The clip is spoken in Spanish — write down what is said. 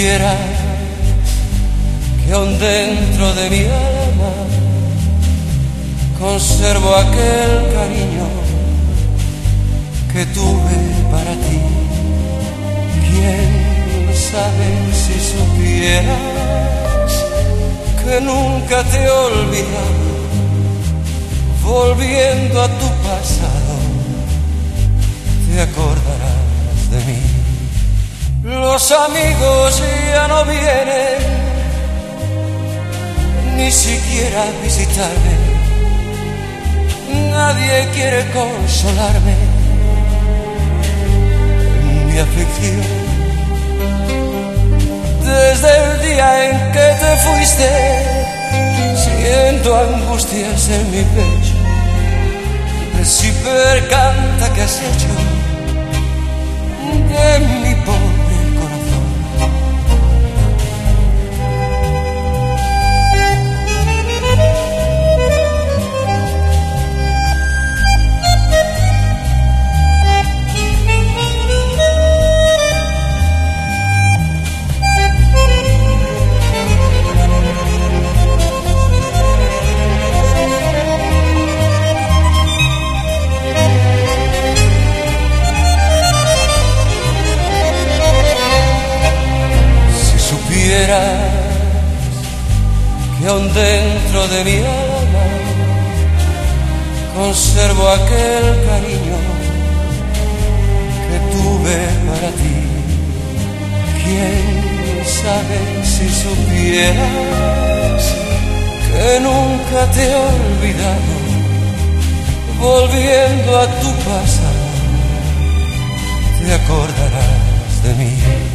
supieras que aún dentro de mi alma conservo aquel cariño que tuve para ti. ¿Quién sabe si supieras que nunca te he olvidado? Volviendo a tu pasado, te acordarás de mí. Los amigos ya no vienen, ni siquiera a visitarme. Nadie quiere consolarme en mi aflicción. Desde el día en que te fuiste, siento angustias en mi pecho. Si percanta que has hecho de mi pobre corazón. Que aún dentro de mi alma conservo aquel cariño que tuve para ti. ¿Quién sabe si supieras que nunca te he olvidado? Volviendo a tu pasado, te acordarás de mí.